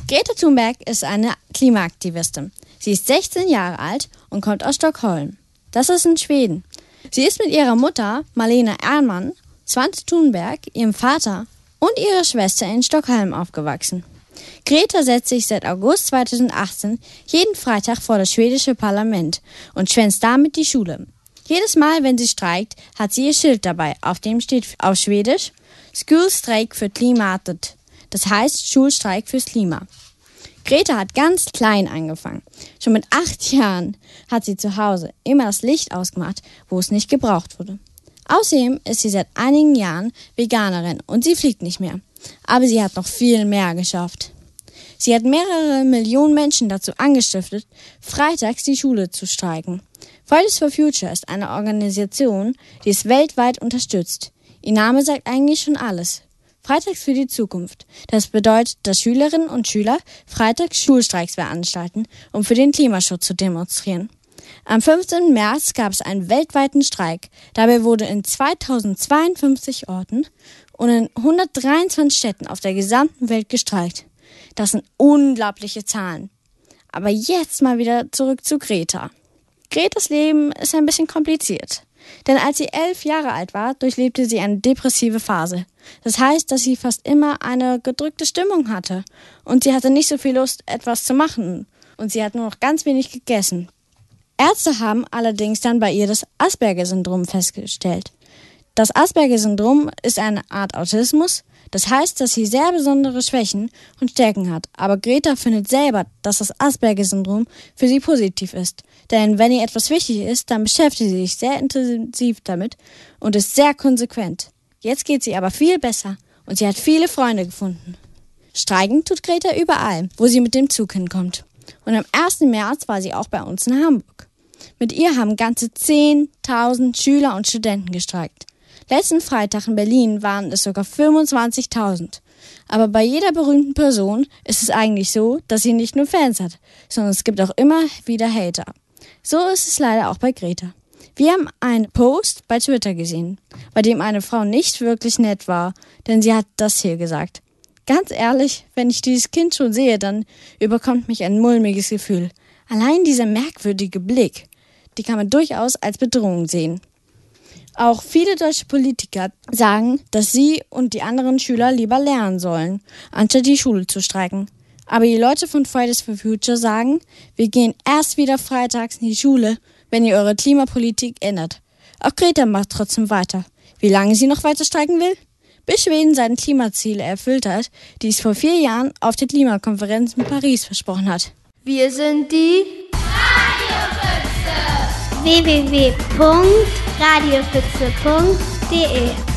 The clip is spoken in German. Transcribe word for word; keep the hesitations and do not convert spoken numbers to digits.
Greta Thunberg ist eine Klimaaktivistin. Sie ist sechzehn Jahre alt und kommt aus Stockholm. Das ist in Schweden. Sie ist mit ihrer Mutter Malena Ernman, Svante Thunberg, ihrem Vater und ihrer Schwester in Stockholm aufgewachsen. Greta setzt sich seit August zweitausendachtzehn jeden Freitag vor das schwedische Parlament und schwänzt damit die Schule. Jedes Mal, wenn sie streikt, hat sie ihr Schild dabei, auf dem steht auf Schwedisch Skolstrejk för klimatet. Das heißt Schulstreik fürs Klima. Greta hat ganz klein angefangen. Schon mit acht Jahren hat sie zu Hause immer das Licht ausgemacht, wo es nicht gebraucht wurde. Außerdem ist sie seit einigen Jahren Veganerin und sie fliegt nicht mehr. Aber sie hat noch viel mehr geschafft. Sie hat mehrere Millionen Menschen dazu angestiftet, freitags die Schule zu streiken. Fridays for Future ist eine Organisation, die es weltweit unterstützt. Ihr Name sagt eigentlich schon alles. Freitags für die Zukunft. Das bedeutet, dass Schülerinnen und Schüler freitags Schulstreiks veranstalten, um für den Klimaschutz zu demonstrieren. Am fünfzehnten März gab es einen weltweiten Streik. Dabei wurde in zweitausendzweiundfünfzig Orten und in hundertdreiundzwanzig Städten auf der gesamten Welt gestreikt. Das sind unglaubliche Zahlen. Aber jetzt mal wieder zurück zu Greta. Gretas Leben ist ein bisschen kompliziert. Denn als sie elf Jahre alt war, durchlebte sie eine depressive Phase. Das heißt, dass sie fast immer eine gedrückte Stimmung hatte. Und sie hatte nicht so viel Lust, etwas zu machen. Und sie hat nur noch ganz wenig gegessen. Ärzte haben allerdings dann bei ihr das Asperger-Syndrom festgestellt. Das Asperger-Syndrom ist eine Art Autismus. Das heißt, dass sie sehr besondere Schwächen und Stärken hat. Aber Greta findet selber, dass das Asperger-Syndrom für sie positiv ist. Denn wenn ihr etwas wichtig ist, dann beschäftigt sie sich sehr intensiv damit und ist sehr konsequent. Jetzt geht sie aber viel besser und sie hat viele Freunde gefunden. Streiken tut Greta überall, wo sie mit dem Zug hinkommt. Und am ersten März war sie auch bei uns in Hamburg. Mit ihr haben ganze zehntausend Schüler und Studenten gestreikt. Letzten Freitag in Berlin waren es sogar fünfundzwanzigtausend. Aber bei jeder berühmten Person ist es eigentlich so, dass sie nicht nur Fans hat, sondern es gibt auch immer wieder Hater. So ist es leider auch bei Greta. Wir haben einen Post bei Twitter gesehen, bei dem eine Frau nicht wirklich nett war, denn sie hat das hier gesagt. Ganz ehrlich, wenn ich dieses Kind schon sehe, dann überkommt mich ein mulmiges Gefühl. Allein dieser merkwürdige Blick, die kann man durchaus als Bedrohung sehen. Auch viele deutsche Politiker sagen, dass sie und die anderen Schüler lieber lernen sollen, anstatt die Schule zu streiken. Aber die Leute von Fridays for Future sagen, wir gehen erst wieder freitags in die Schule, wenn ihr eure Klimapolitik ändert. Auch Greta macht trotzdem weiter. Wie lange sie noch weiter streiken will? Bis Schweden seine Klimaziele erfüllt hat, die es vor vier Jahren auf der Klimakonferenz in Paris versprochen hat. Wir sind die w w w punkt radiopfütze punkt d e